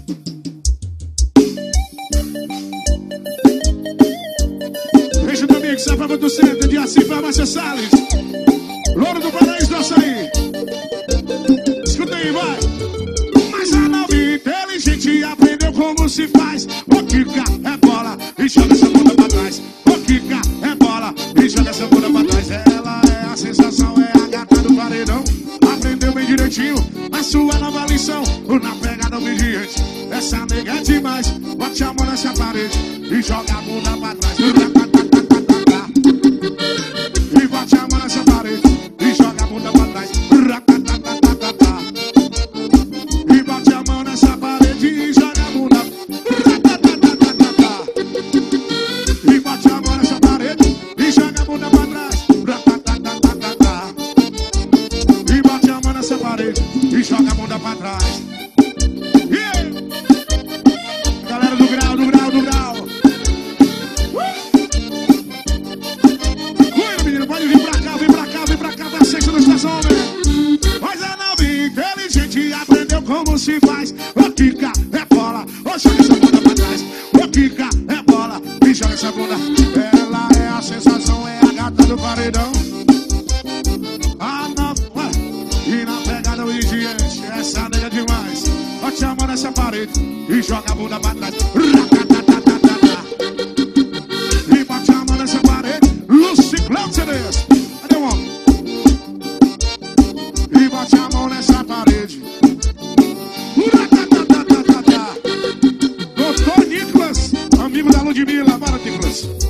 Beijo do amigo, Safava do Centro, de Assis, Farmácia Salles. Louro do Paraíso do Açaí. Escuta aí, vai. Mas a novinha inteligente aprendeu como se faz. O Kika é bola e joga essa bunda pra trás. O Kika é bola e joga essa bunda pra trás. Ela é a sensação, é a gata do paredão. Aprendeu bem direitinho a sua nova lição. Na pegada obediente, essa nega é demais. Bote a mão nessa parede e joga a bunda pra trás. E bote a mão nessa parede e joga a bunda pra trás. E bote a mão nessa parede e joga a bunda. E bote a mão nessa parede e joga a bunda pra trás. E bote a mão nessa parede e joga a bunda pra trás. Galera do grau, do grau, do grau. Cuida, menino, pode vir pra cá, vem pra cá, vem pra cá, pra sexta da estação, velho. Mas a novinha inteligente aprendeu como se faz. O Kika é bola, ou joga essa bunda pra trás. O Kika é bola, e joga essa bunda. Ela é a sensação, é a gata do paredão. A nova, e na pegada obediente, essa nega é demais. Bote a mão nessa parede e joga a bunda pra trás. E bote a mão nessa parede. Luciclão CDs. Cadê o homem? E bote a mão nessa parede. Doutor Nicolas, amigo da Ludmilla. Bora, Nicolas.